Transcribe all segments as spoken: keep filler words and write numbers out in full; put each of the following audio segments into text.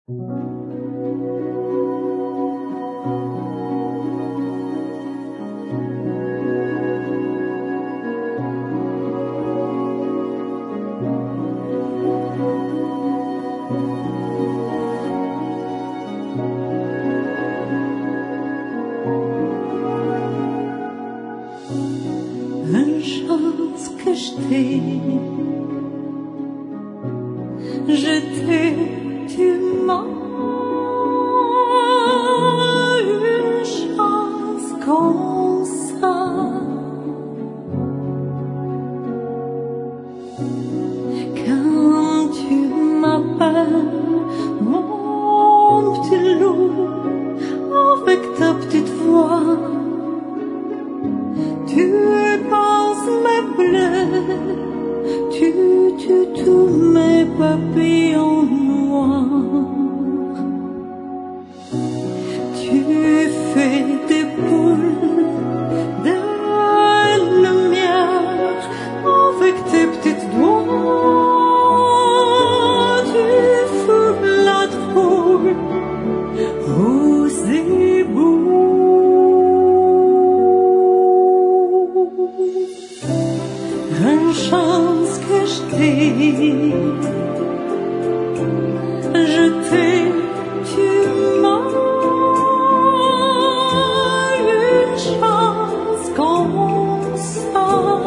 Une chance que je t'ai, je t'ai, tu m'as, une chance comme ça. Quand tu m'appelles mon petit loup avec ta petite voix, tu penses mes plaies, tu tues tous mes papillons noirs. Tu fais des boules de lumière avec tes petites doigts. Tu fous la trouille aux éboues. Une chance que je t'ai, je t'ai, tu m'as, une chance comme ça.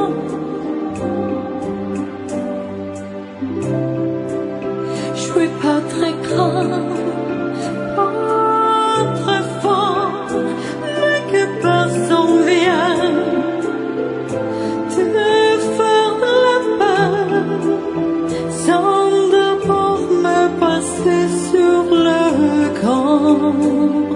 Je suis pas très grave, pas très fort, mais que personne vienne te faire de la peine, sans d'abord me passer sur le corps.